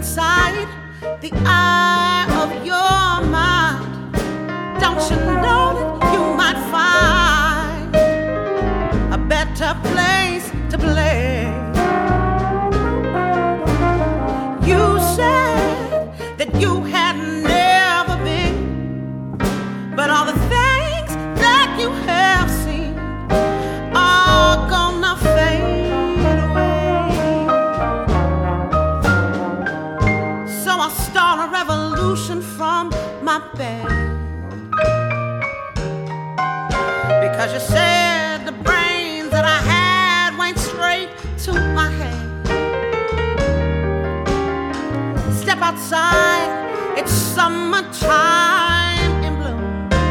inside the eye of your mind. Don't you know that you might find a better place to play? You said that you had never been, but all the things that you have seen are gonna fade away. So I'll start a revolution from my bed, because you said the brains that I had went straight to my head. Step outside, it's summertime in bloom.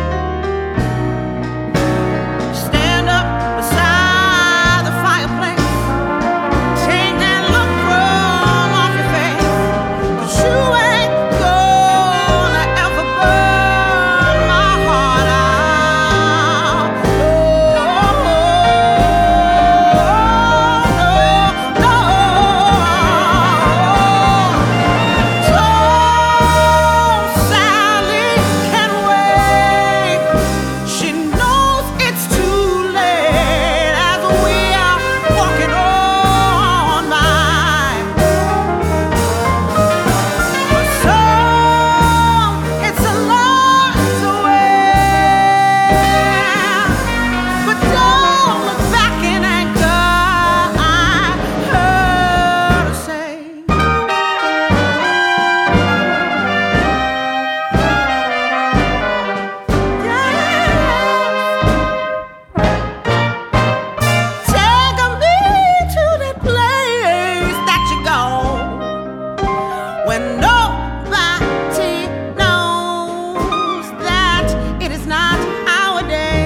Stand up beside the fireplace, take that look from off your face, 'cause you ain't gonna ever burn my heart out. No, no, no. So Sally can wait. She knows it's too late as we are walking on by. But some, it's a lot to wear. But don't look back in anger, I heard her say. Take me to that place that you go when nobody knows that it is not our day.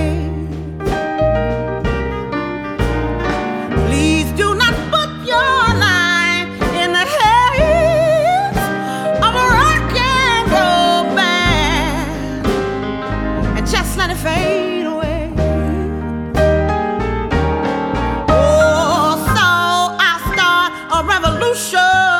Please do not put your life in the hands of a rock and roll band and just let it fade away. Oh, so I'll start a revolution